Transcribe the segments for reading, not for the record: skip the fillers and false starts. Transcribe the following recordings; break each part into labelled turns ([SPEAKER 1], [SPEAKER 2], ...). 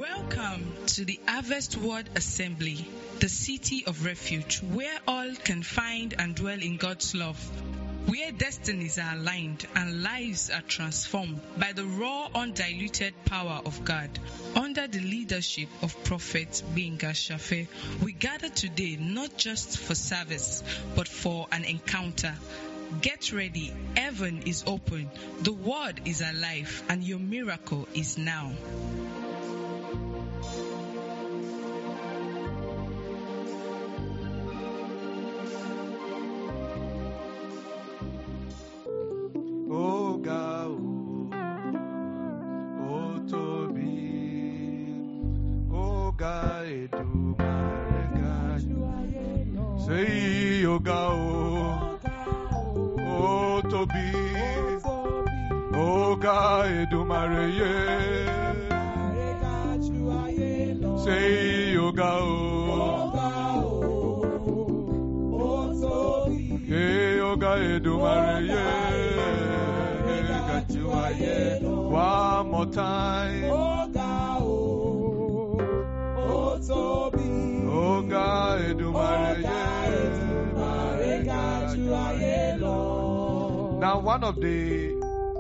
[SPEAKER 1] Welcome to the Harvest Word Assembly, the city of refuge, where all can find and dwell in God's love, where destinies are aligned and lives are transformed by the raw, undiluted power of God. Under the leadership of Prophet Gbenga Shafe, we gather today not just for service, but for an encounter. Get ready, heaven is open, the word is alive, and your miracle is now.
[SPEAKER 2] Say yoga o tobi oga edumare ye. Say yoga oga edumare ye. One more time. Oga edumare ye. Now, one of the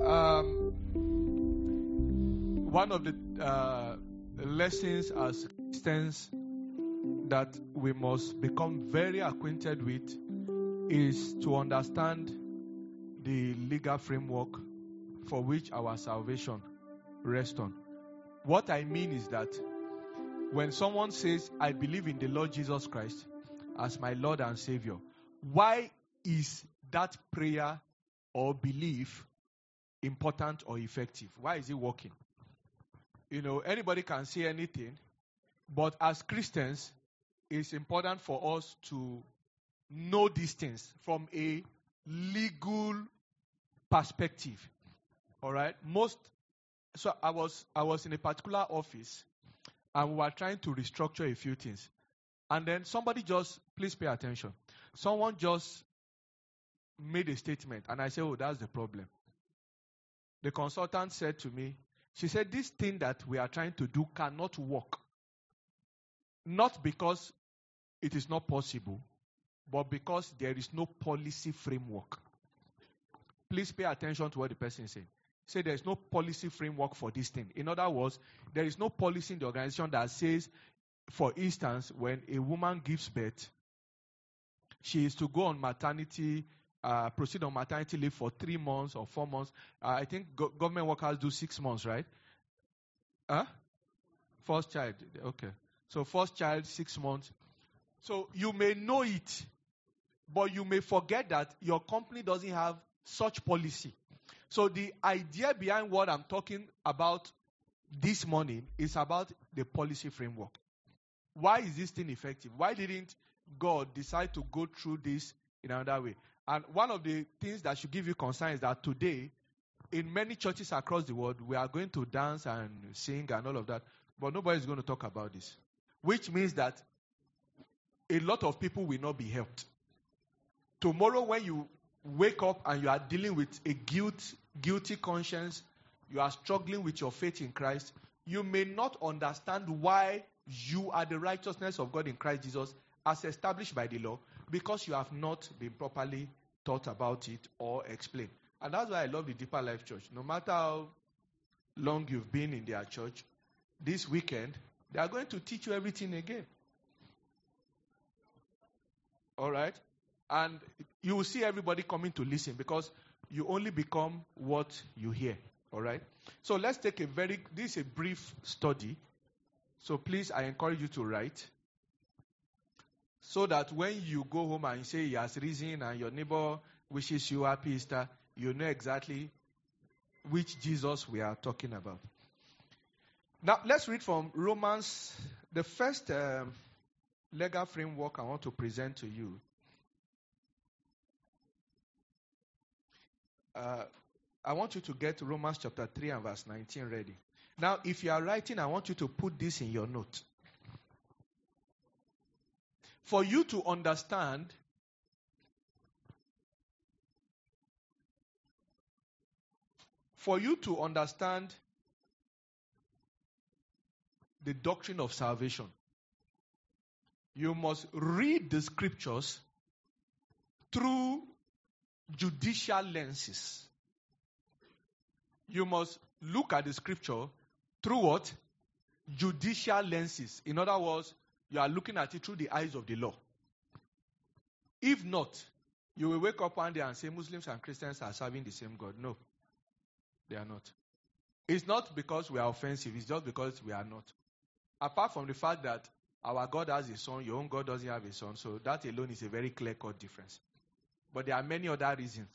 [SPEAKER 2] lessons as Christians that we must become very acquainted with is to understand the legal framework for which our salvation rests on. What I mean is that when someone says, "I believe in the Lord Jesus Christ as my Lord and Savior," why is that prayer or belief important or effective? Why is it working? Anybody can say anything, but as Christians, it's important for us to know these things from a legal perspective. All right? So I was in a particular office, and we were trying to restructure a few things. And then please pay attention. Someone just made a statement, and I said, "Oh, that's the problem." The consultant said to me, she said, "This thing that we are trying to do cannot work. Not because it is not possible, but because there is no policy framework." Please pay attention to what the person said. Say there is no policy framework for this thing. In other words, there is no policy in the organization that says, for instance, when a woman gives birth, she is to go on proceed on maternity leave for 3 months or 4 months. I think government workers do 6 months, right? First child, okay. So first child, 6 months. So you may know it, but you may forget that your company doesn't have such policy. So the idea behind what I'm talking about this morning is about the policy framework. Why is this thing effective? Why didn't God decide to go through this in another way? And one of the things that should give you concern is that today, in many churches across the world, we are going to dance and sing and all of that, but nobody is going to talk about this. Which means that a lot of people will not be helped. Tomorrow when you wake up and you are dealing with a guilty conscience, you are struggling with your faith in Christ, you may not understand why you are the righteousness of God in Christ Jesus as established by the law, because you have not been properly taught about it or explained. And that's why I love the Deeper Life Church. No matter how long you've been in their church, this weekend, they are going to teach you everything again. All right? And you will see everybody coming to listen, because you only become what you hear. All right? So let's take this is a brief study. So please, I encourage you to write, so that when you go home and say he has risen and your neighbor wishes you happy Easter, you know exactly which Jesus we are talking about. Now, let's read from Romans. The first legal framework I want to present to you. I want you to get Romans chapter 3 and verse 19 ready. Now, if you are writing, I want you to put this in your note. For you to understand the doctrine of salvation, you must read the scriptures through judicial lenses. You must look at the scripture through what? Judicial lenses. In other words, you are looking at it through the eyes of the law. If not, you will wake up one day and say Muslims and Christians are serving the same God. No, they are not. It's not because we are offensive, it's just because we are not. Apart from the fact that our God has a son, your own God doesn't have a son, so that alone is a very clear-cut difference. But there are many other reasons.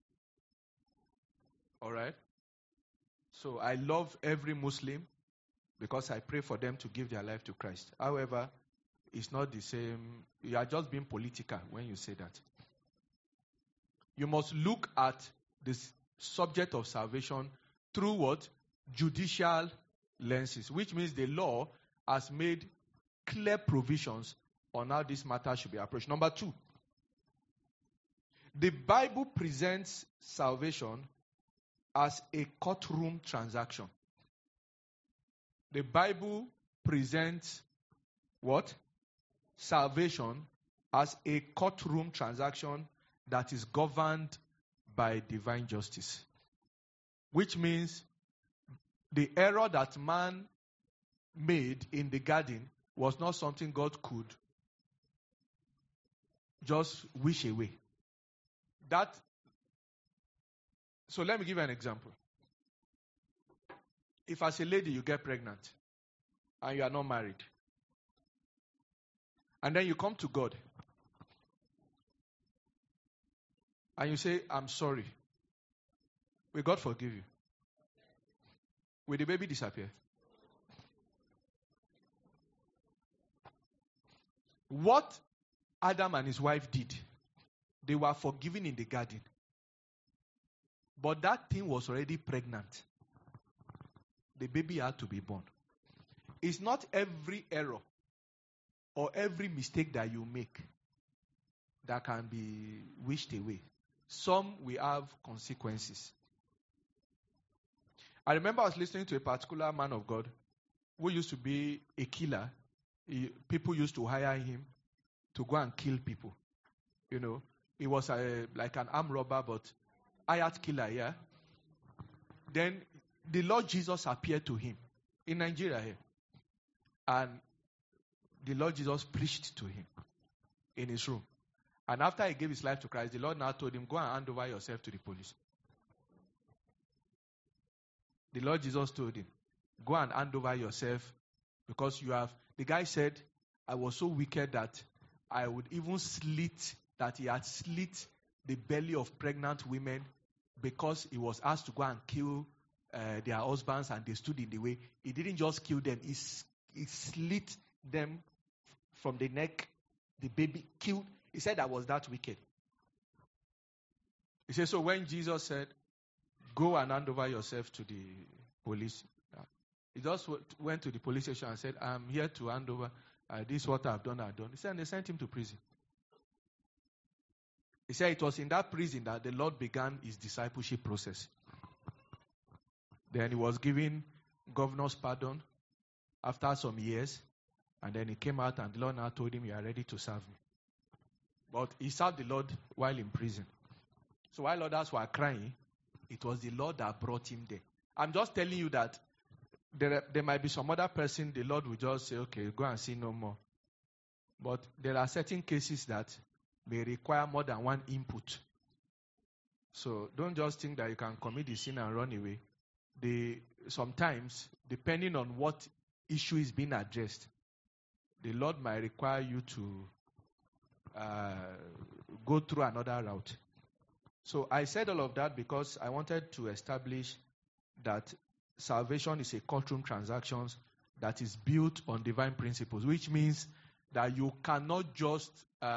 [SPEAKER 2] All right? So I love every Muslim because I pray for them to give their life to Christ. However, it's not the same. You are just being political when you say that. You must look at this subject of salvation through what? Judicial lenses, which means the law has made clear provisions on how this matter should be approached. Number 2, the Bible presents salvation as a courtroom transaction. The Bible presents what? Salvation as a courtroom transaction that is governed by divine justice. Which means the error that man made in the garden was not something God could just wish away. So let me give you an example. If as a lady you get pregnant and you are not married, and then you come to God and you say, I'm sorry, will God forgive you? Will the baby disappear? What Adam and his wife did, they were forgiven in the garden. But that thing was already pregnant. The baby had to be born. It's not every error or every mistake that you make that can be wished away. Some will have consequences. I remember I was listening to a particular man of God who used to be a killer. People used to hire him to go and kill people. You know, he was like an armed robber, but hired killer, yeah. Then the Lord Jesus appeared to him in Nigeria here. And the Lord Jesus preached to him in his room. And after he gave his life to Christ, the Lord now told him, go and hand over yourself to the police. The Lord Jesus told him, go and hand over yourself because you have... The guy said, I was so wicked that I would even that he had slit the belly of pregnant women because he was asked to go and kill their husbands and they stood in the way. He didn't just kill them, he slit them from the neck, the baby killed. He said I was that wicked. He said, so when Jesus said, go and hand over yourself to the police, he just went to the police station and said, I'm here to hand over. This is what I've done. He said, and they sent him to prison. He said it was in that prison that the Lord began his discipleship process. Then he was given governor's pardon after some years. And then he came out and the Lord now told him, you are ready to serve me. But he served the Lord while in prison. So while others were crying, it was the Lord that brought him there. I'm just telling you that there might be some other person, the Lord will just say, okay, go and sin no more. But there are certain cases that may require more than one input. So don't just think that you can commit the sin and run away. Sometimes, depending on what issue is being addressed, the Lord might require you to go through another route. So I said all of that because I wanted to establish that salvation is a courtroom transaction that is built on divine principles, which means that you cannot just,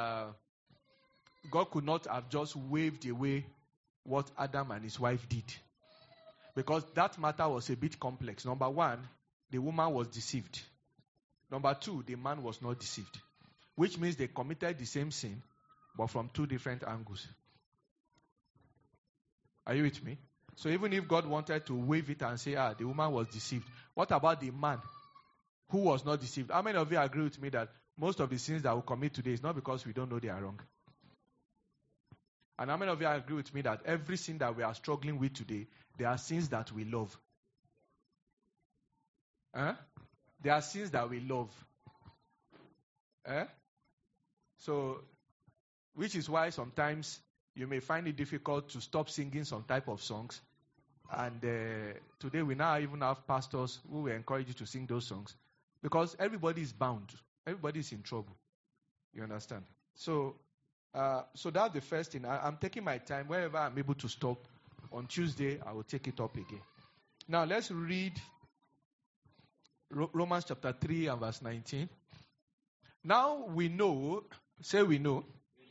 [SPEAKER 2] God could not have just waved away what Adam and his wife did. Because that matter was a bit complex. Number one, the woman was deceived. Number two, the man was not deceived. Which means they committed the same sin, but from two different angles. Are you with me? So even if God wanted to wave it and say, the woman was deceived, what about the man? who was not deceived. How many of you agree with me that most of the sins that we commit today is not because we don't know they are wrong? And how many of you agree with me that every sin that we are struggling with today, there are sins that we love? There are sins that we love. So, which is why sometimes you may find it difficult to stop singing some type of songs. And today we now even have pastors who will encourage you to sing those songs. Because everybody is bound. Everybody is in trouble. You understand? So that's the first thing. I'm taking my time. Wherever I'm able to stop, on Tuesday, I will take it up again. Now, let's read Romans chapter 3 and verse 19. Now we know, say we know,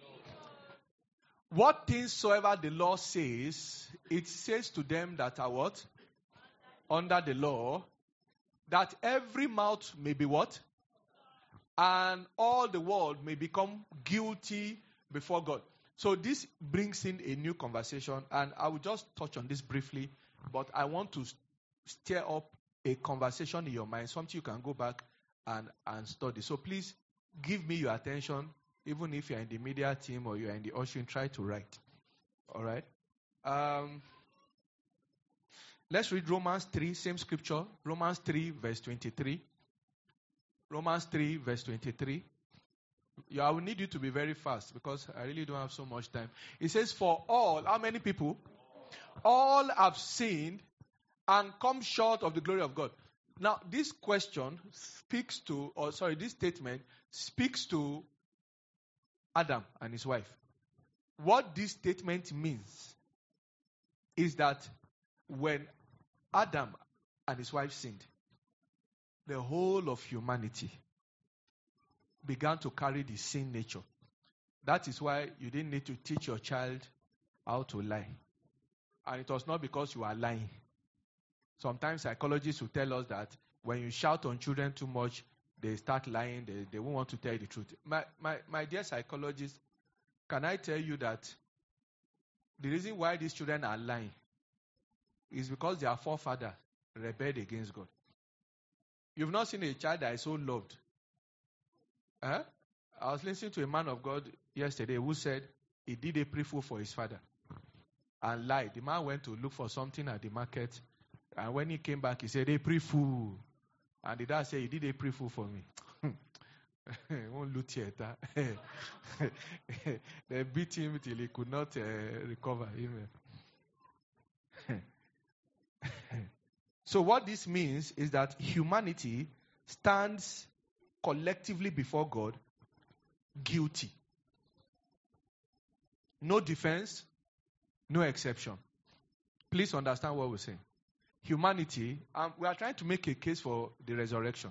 [SPEAKER 2] what things soever the law says, it says to them that are what? Under the law, that every mouth may be what? And all the world may become guilty before God. So this brings in a new conversation, and I will just touch on this briefly, but I want to stir up a conversation in your mind, something you can go back and study. So please give me your attention, even if you're in the media team or you're in the ushering, try to write. All right? Let's read Romans 3, same scripture. Romans 3, verse 23. Romans 3, verse 23. I will need you to be very fast because I really don't have so much time. It says, for all, how many people? All have sinned and come short of the glory of God. Now, this question speaks to, this statement speaks to Adam and his wife. What this statement means is that when Adam and his wife sinned, the whole of humanity began to carry the sin nature. That is why you didn't need to teach your child how to lie. And it was not because you are lying. Sometimes psychologists will tell us that when you shout on children too much, they start lying, they won't want to tell you the truth. My dear psychologist, can I tell you that the reason why these children are lying is because their forefather rebelled against God. You've not seen a child that is so loved. I was listening to a man of God yesterday who said he did a pre-fool for his father and lied. The man went to look for something at the market, and when he came back, he said, a pre-fool. And the dad said, he did a pre-fool for me. Won't loot yet. They beat him till he could not recover. So what this means is that humanity stands collectively before God guilty. No defense, no exception. Please understand what we're saying. Humanity, we are trying to make a case for the resurrection.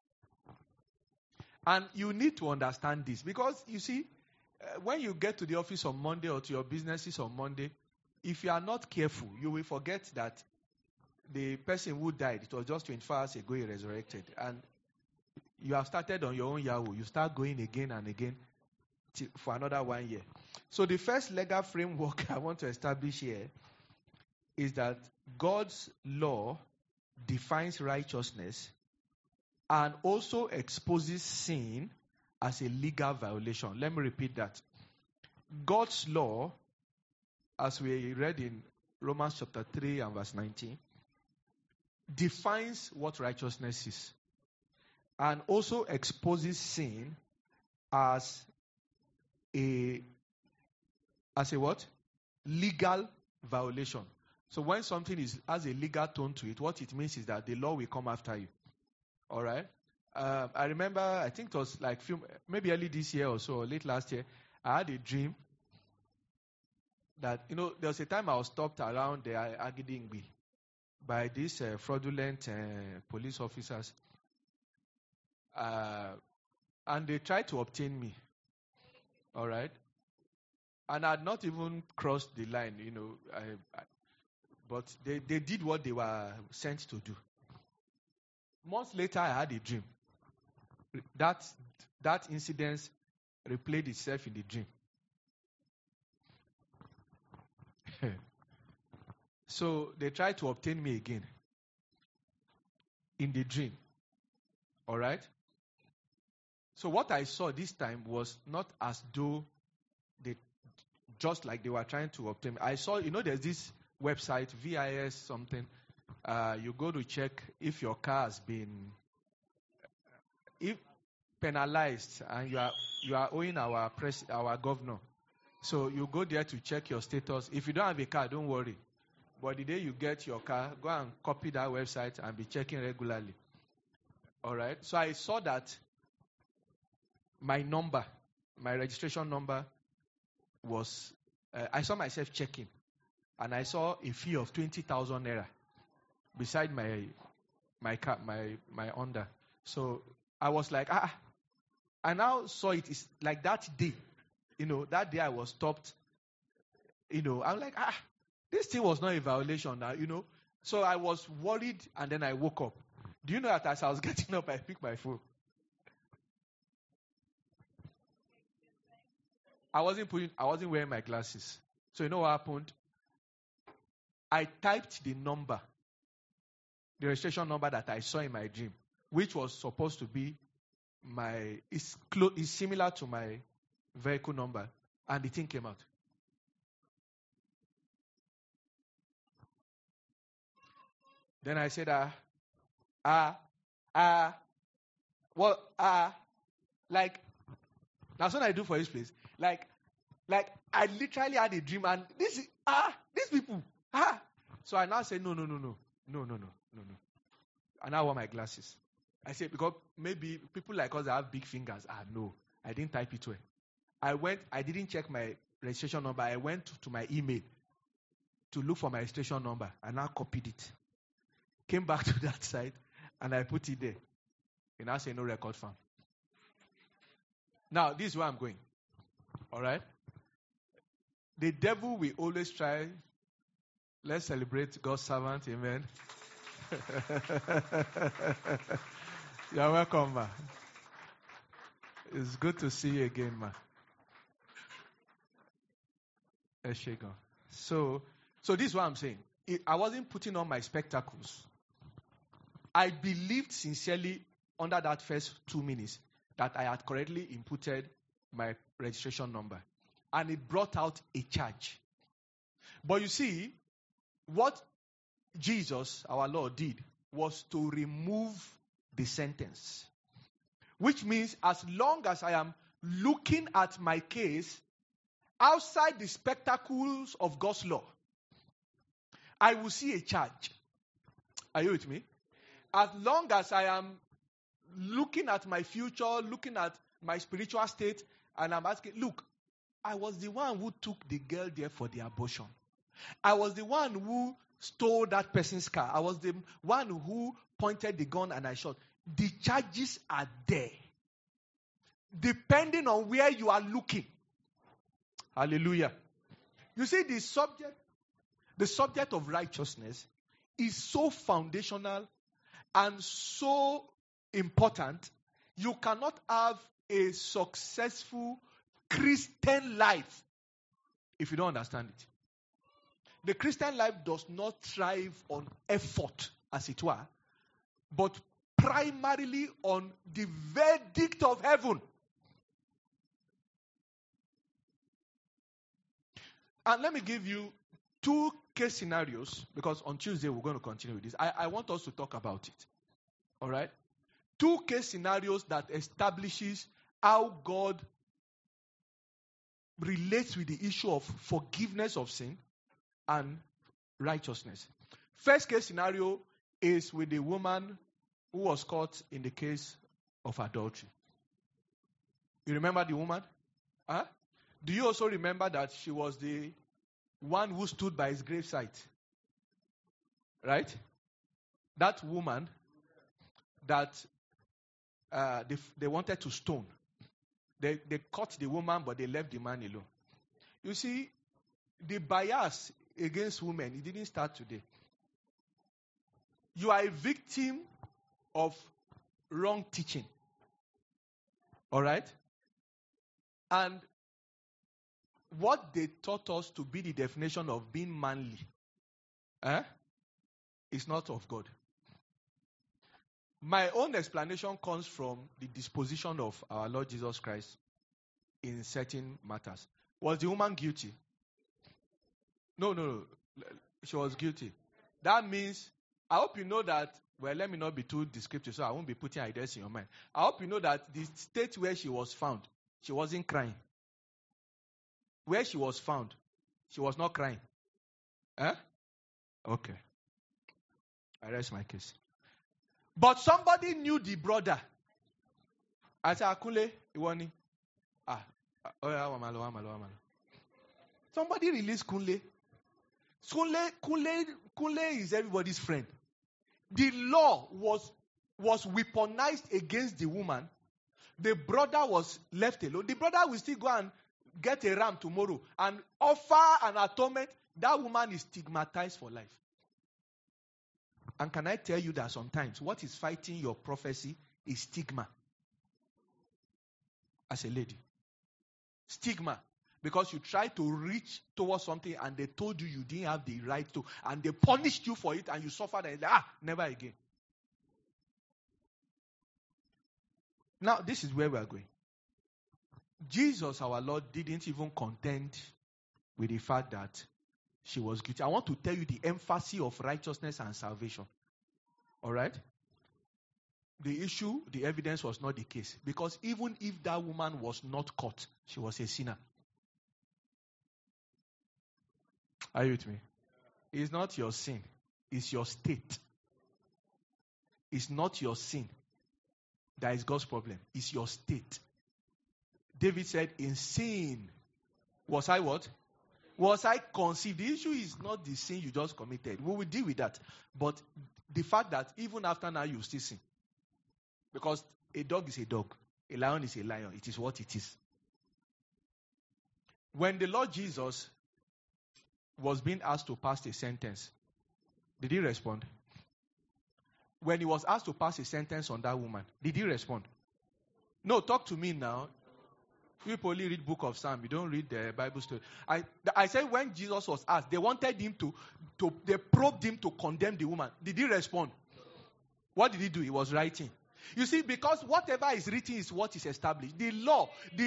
[SPEAKER 2] And you need to understand this because, you see, when you get to the office on Monday or to your businesses on Monday, if you are not careful, you will forget that the person who died, it was just 24 hours ago he resurrected. And you have started on your own Yahoo. You start going again and again for another 1 year. So the first legal framework I want to establish here is that God's law defines righteousness and also exposes sin as a legal violation. Let me repeat that. God's law, as we read in Romans chapter 3 and verse 19, defines what righteousness is and also exposes sin as a what? Legal violation. So when something has a legal tone to it, what it means is that the law will come after you. All right? I remember, I think it was like maybe early this year or so, or late last year, I had a dream that, there was a time I was stopped around the Agidingbi by these fraudulent police officers. And they tried to obtain me. All right? And I had not even crossed the line, but they did what they were sent to do. Months later, I had a dream. That incident replayed itself in the dream. So they tried to obtain me again in the dream. All right? So what I saw this time was not as though they, just like they were trying to obtain. I saw, there's this website, VIS something. You go to check if your car has been penalized and you are owing our governor. So you go there to check your status. If you don't have a car, don't worry. But the day you get your car, go and copy that website and be checking regularly. All right? So I saw that my registration number was, I saw myself checking. And I saw a fee of 20,000 naira beside my car, my Honda. So I was like, I now saw it is like that day. That day I was stopped. I'm like, this thing was not a violation now, So I was worried and then I woke up. Do you know that as I was getting up, I picked my phone? I wasn't wearing my glasses. So you know what happened? I typed the registration number that I saw in my dream, which was supposed to be is similar to my vehicle number, and the thing came out. Then I said, like, that's what I do for this place. Like I literally had a dream, and these people, So I now said, no. I now wear my glasses. I said, because maybe people like us that have big fingers, no, I didn't type it well. I didn't check my registration number. I went to my email to look for my registration number, and I copied it. Came back to that site, and I put it there. And I say no record found. Now, this is where I'm going. All right? The devil will always try. Let's celebrate God's servant. Amen. You're welcome, ma. It's good to see you again, ma. So this is what I'm saying. I wasn't putting on my spectacles. I believed sincerely under that first 2 minutes that I had correctly inputted my registration number. And it brought out a charge. But you see, what Jesus, our Lord, did was to remove the sentence. Which means as long as I am looking at my case outside the spectacles of God's law, I will see a charge. Are you with me? As long as I am looking at my future, looking at my spiritual state, and I'm asking, look, I was the one who took the girl there for the abortion. I was the one who stole that person's car. I was the one who pointed the gun and I shot. The charges are there. Depending on where you are looking. Hallelujah. You see, the subject of righteousness is so foundational and so important. You cannot have a successful Christian life if you don't understand it. The Christian life does not thrive on effort, as it were, but primarily on the verdict of heaven. And let me give you 2 case scenarios, because on Tuesday we're going to continue with this. I want us to talk about it. All right? 2 case scenarios that establishes how God relates with the issue of forgiveness of sin and righteousness. First case scenario is with the woman who was caught in the case of adultery. You remember the woman? Huh? Do you also remember that she was the one who stood by his gravesite? Right? That woman that they wanted to stone. They caught the woman, but they left the man alone. You see, the bias against women, it didn't start today. You are a victim of wrong teaching. All right? And what they taught us to be the definition of being manly is not of God. My own explanation comes from the disposition of our Lord Jesus Christ in certain matters. Was the woman guilty? No. She was guilty. That means, I hope you know that, well, let me not be too descriptive, so I won't be putting ideas in your mind. I hope you know that the state where she was found, she wasn't crying. Where she was found, she was not crying. Eh? Okay. I rest my case. But somebody knew the brother. I said, Akunle, Iwani. Wamalo. Somebody released Kunle. Kunle is everybody's friend. The law was weaponized against the woman. The brother was left alone. The brother will still go and get a ram tomorrow and offer an atonement. That woman is stigmatized for life. And can I tell you that sometimes what is fighting your prophecy is stigma. As a lady. Stigma. Because you tried to reach towards something and they told you didn't have the right to. And they punished you for it and you suffered and like, never again. Now, this is where we are going. Jesus, our Lord, didn't even contend with the fact that she was guilty. I want to tell you the emphasis of righteousness and salvation. All right? The issue, the evidence was not the case. Because even if that woman was not caught, she was a sinner. Are you with me? It's not your sin. It's your state. It's not your sin that is God's problem. It's your state. David said, in sin, was I what? Was I conceived? The issue is not the sin you just committed. We will deal with that. But the fact that even after now you still sin. Because a dog is a dog. A lion is a lion. It is what it is. When the Lord Jesus was being asked to pass a sentence, did he respond? When he was asked to pass a sentence on that woman, did he respond? No, talk to me now. People only read book of Psalm. You don't read the Bible story. I said when Jesus was asked, they wanted him they probed him to condemn the woman. Did he respond? What did he do? He was writing. You see, because whatever is written is what is established. The law.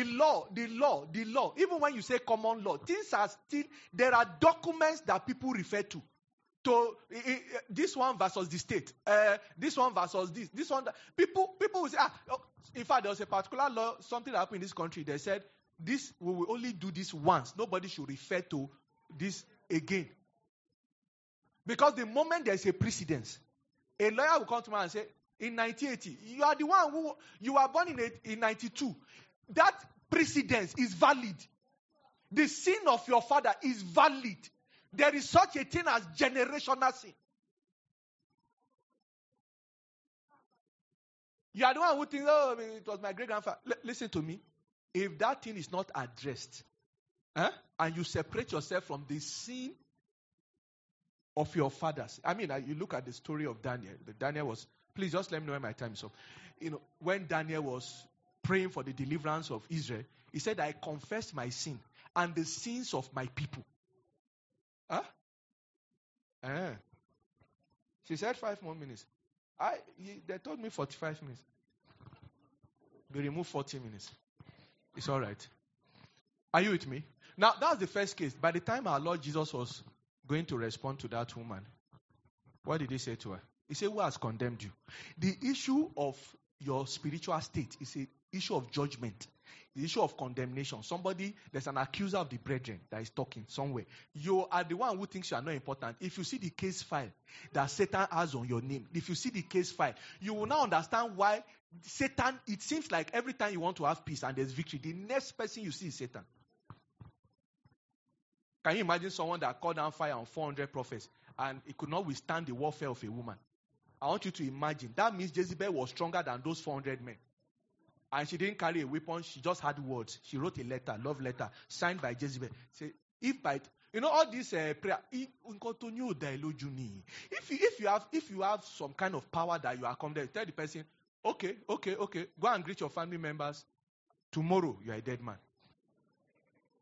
[SPEAKER 2] Even when you say common law, things are still, there are documents that people refer to. This one versus the state. This one versus this. This one. People will say, in fact, there was a particular law, something that happened in this country. They said, we will only do this once. Nobody should refer to this again. Because the moment there is a precedence, a lawyer will come to me and say, in 1980, you are the one you were born in 92. That precedence is valid. The sin of your father is valid. There is such a thing as generational sin. You are the one who thinks, it was my great-grandfather. Listen to me. If that thing is not addressed, and you separate yourself from the sin of your fathers. I mean, you look at the story of Daniel. Daniel was, please just let me know when my time is up. When Daniel was praying for the deliverance of Israel, he said, I confessed my sin and the sins of my people. She said 5 more minutes. They told me 45 minutes. They removed 40 minutes. It's all right. Are you with me? Now, that's the first case. By the time our Lord Jesus was going to respond to that woman, what did he say to her? He said, who has condemned you? The issue of your spiritual state is an issue of judgment. The issue of condemnation. There's an accuser of the brethren that is talking somewhere. You are the one who thinks you are not important. If you see the case file that Satan has on your name, if you see the case file, you will now understand why Satan, it seems like every time you want to have peace and there's victory, the next person you see is Satan. Can you imagine someone that called down fire on 400 prophets and it could not withstand the warfare of a woman? I want you to imagine. That means Jezebel was stronger than those 400 men. And she didn't carry a weapon. She just had words. She wrote a letter, love letter, signed by Jezebel. Say, all this prayer. If you have some kind of power that you are coming, tell the person, okay, go and greet your family members. Tomorrow you are a dead man.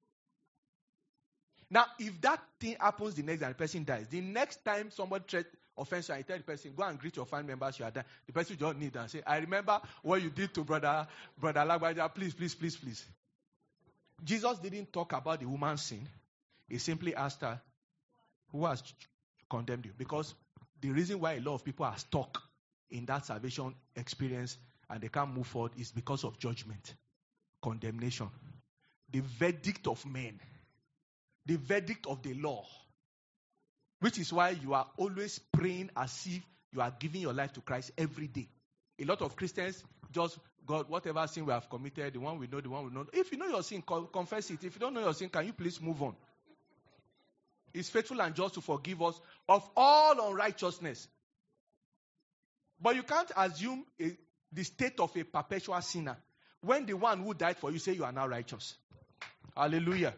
[SPEAKER 2] Now, if that thing happens the next time the person dies, the next time somebody offends you and you tell the person, go and greet your family members, you are done. The person just kneel and say, I remember what you did to brother Lagbaja, please, please, please, please. Jesus didn't talk about the woman's sin. He simply asked her, who has condemned you? Because the reason why a lot of people are stuck in that salvation experience and they can't move forward is because of judgment, condemnation, the verdict of men, the verdict of the law, which is why you are always praying as if you are giving your life to Christ every day. A lot of Christians just, God, whatever sin we have committed, the one we know, the one we know. If you know your sin, confess it. If you don't know your sin, can you please move on? He's faithful and just to forgive us of all unrighteousness. But you can't assume the state of a perpetual sinner when the one who died for you say you are now righteous. Hallelujah.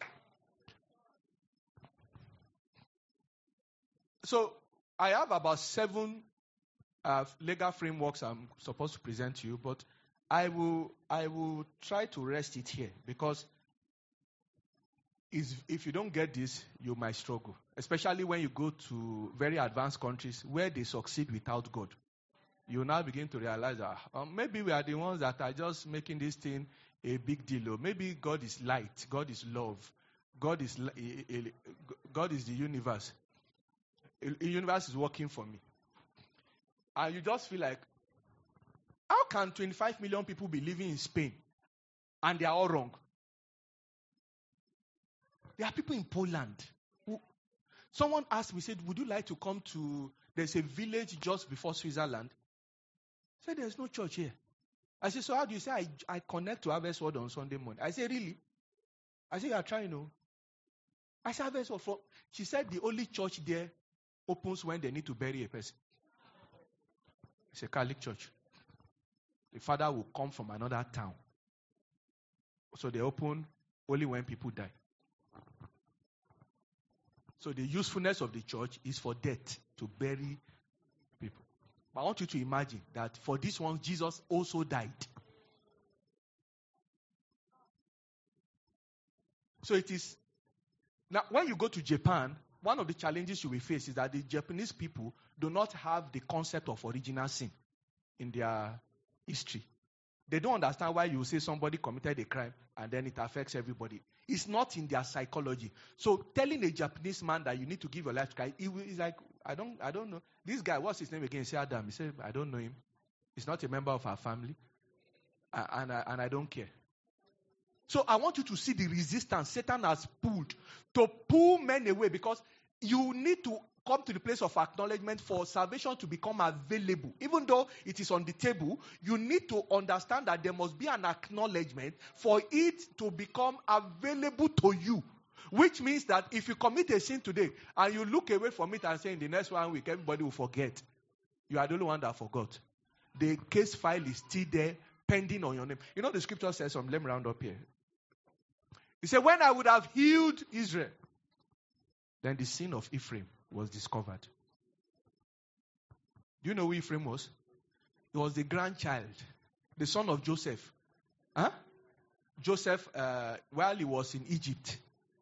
[SPEAKER 2] So I have about 7 legal frameworks I'm supposed to present to you, but I will try to rest it here because if you don't get this, you might struggle, especially when you go to very advanced countries where they succeed without God. You now begin to realize that maybe we are the ones that are just making this thing a big deal. Or maybe God is light, God is love, God is the universe. The universe is working for me. And you just feel like, how can 25 million people be living in Spain and they are all wrong? There are people in Poland. Someone asked me, said, would you like to come to, there's a village just before Switzerland. I said, there's no church here. I said, so how do you say I connect to Harvest Word on Sunday morning? I said, really? I said, you are trying to. I said, Harvest Word. She said, the only church there opens when they need to bury a person. It's a Catholic church. The father will come from another town. So they open only when people die. So the usefulness of the church is for death, to bury people. But I want you to imagine that for this one, Jesus also died. So it is, now when you go to Japan, one of the challenges you will face is that the Japanese people do not have the concept of original sin in their history. They don't understand why you say somebody committed a crime and then it affects everybody. It's not in their psychology. So telling a Japanese man that you need to give your life to Christ, he's like, I don't know. This guy, what's his name again? He said Adam. He said, I don't know him. He's not a member of our family. And I don't care. So I want you to see the resistance Satan has pulled to pull men away, because you need to come to the place of acknowledgement for salvation to become available. Even though it is on the table, you need to understand that there must be an acknowledgement for it to become available to you. Which means that if you commit a sin today and you look away from it and say in the next 1 week everybody will forget, you are the only one that forgot. The case file is still there, pending on your name. You know the scripture says, let me round up here. He said, when I would have healed Israel, then the sin of Ephraim was discovered. Do you know who Ephraim was? He was the grandchild, the son of Joseph. Joseph, while he was in Egypt.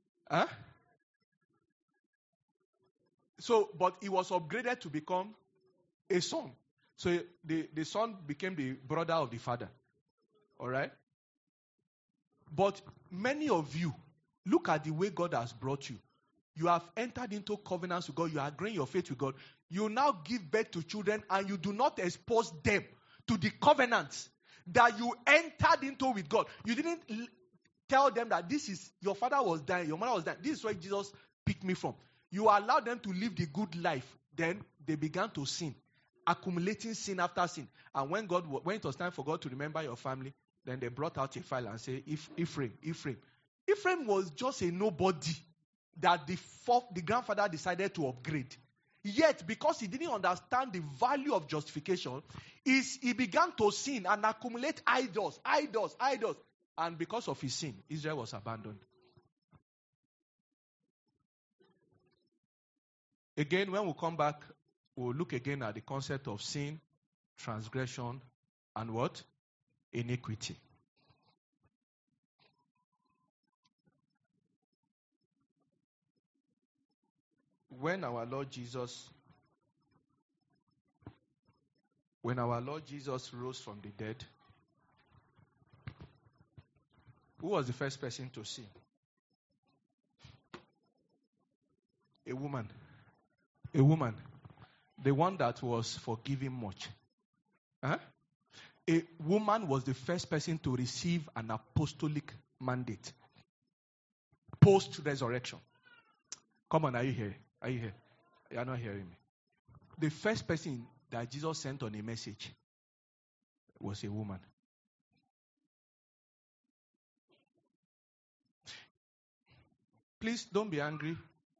[SPEAKER 2] So, but he was upgraded to become a son. So the son became the brother of the father. All right? But many of you, look at the way God has brought you. You have entered into covenants with God. You are agreeing your faith with God. You now give birth to children and you do not expose them to the covenants that you entered into with God. You didn't tell them that this is, your father was dying, your mother was dying. This is where Jesus picked me from. You allowed them to live the good life. Then they began to sin, accumulating sin after sin. And when it was time for God to remember your family, then they brought out a file and say, Ephraim. Ephraim was just a nobody that the grandfather decided to upgrade. Yet, because he didn't understand the value of justification, he began to sin and accumulate idols. And because of his sin, Israel was abandoned. Again, when we come back, we'll look again at the concept of sin, transgression, and what? Iniquity. When our Lord Jesus When our Lord Jesus rose from the dead, who was the first person to see? A woman. A woman. The one that was forgiving much. Huh? A woman was the first person to receive an apostolic mandate. Post-resurrection. Come on, are you here? Are you here? You are not hearing me. The first person that Jesus sent on a message was a woman. Please don't be angry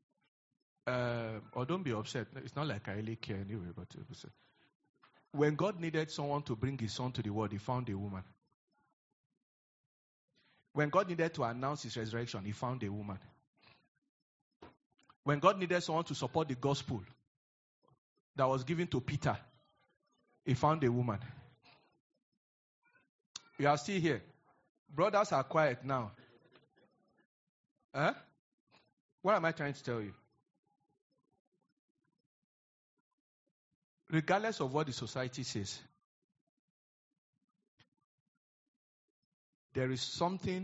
[SPEAKER 2] or don't be upset. It's not like I really care anyway. But when God needed someone to bring his son to the world, he found a woman. When God needed to announce his resurrection, he found a woman. When God needed someone to support the gospel that was given to Peter, he found a woman. You are still here. Brothers are quiet now. Huh? What am I trying to tell you? Regardless of what the society says, there is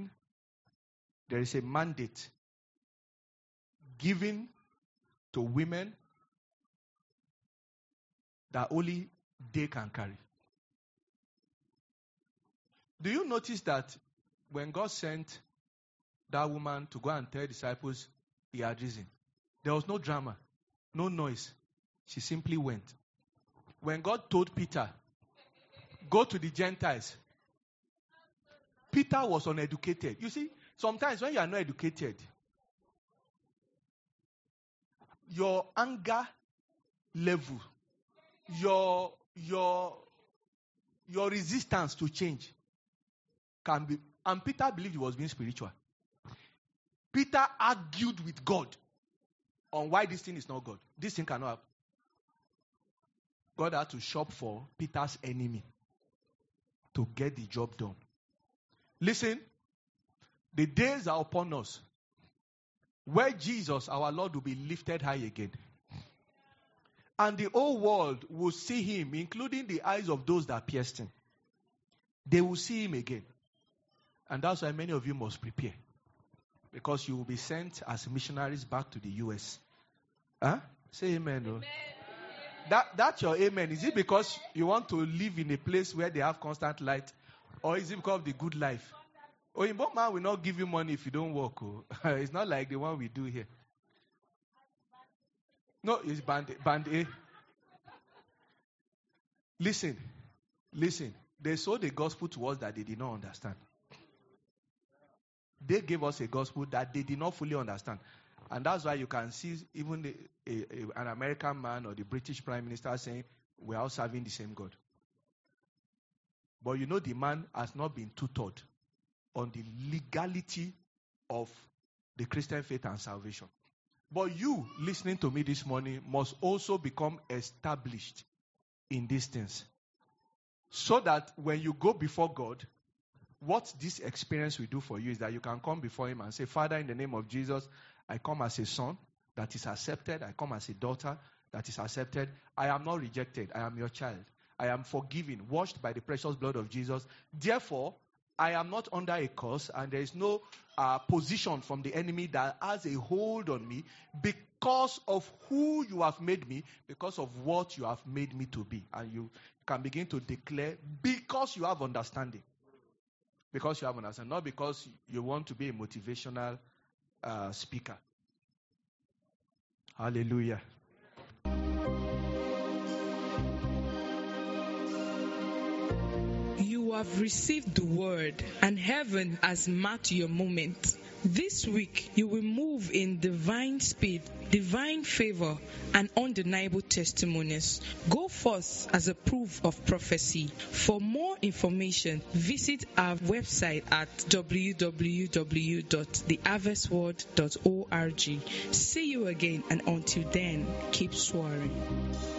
[SPEAKER 2] a mandate given to women that only they can carry. Do you notice that when God sent that woman to go and tell disciples he had risen, there was no drama, no noise. She simply went. When God told Peter, go to the Gentiles, Peter was uneducated. You see, sometimes when you are not educated, your anger level, your resistance to change can be. And Peter believed he was being spiritual. Peter argued with God on why this thing is not God. This thing cannot happen. God had to shop for Peter's enemy to get the job done. Listen, the days are upon us where Jesus, our Lord, will be lifted high again. And the whole world will see him, including the eyes of those that pierced him. They will see him again. And that's why many of you must prepare. Because you will be sent as missionaries back to the U.S. Huh? Say amen. Amen. That's your amen. Is it because you want to live in a place where they have constant light? Or is it because of the good life? Oyinbo man will not give you money if you don't work. Oh. It's not like the one we do here. No, it's band A. Listen. They sold the gospel to us that they did not understand. They gave us a gospel that they did not fully understand. And that's why you can see even an American man or the British Prime Minister saying, we are all serving the same God. But you know the man has not been tutored on the legality of the Christian faith and salvation. But you, listening to me this morning, must also become established in these things. So that when you go before God, what this experience will do for you is that you can come before him and say, Father, in the name of Jesus, I come as a son that is accepted. I come as a daughter that is accepted. I am not rejected. I am your child. I am forgiven, washed by the precious blood of Jesus. Therefore, I am not under a curse, and there is no position from the enemy that has a hold on me because of who you have made me, because of what you have made me to be. And you can begin to declare because you have understanding. Because you have understanding, not because you want to be a motivational speaker. Hallelujah.
[SPEAKER 1] You have received the word, and heaven has marked your moment. This week, you will move in divine speed, divine favor, and undeniable testimonies. Go forth as a proof of prophecy. For more information, visit our website at www.theharvestword.org. See you again, and until then, keep soaring.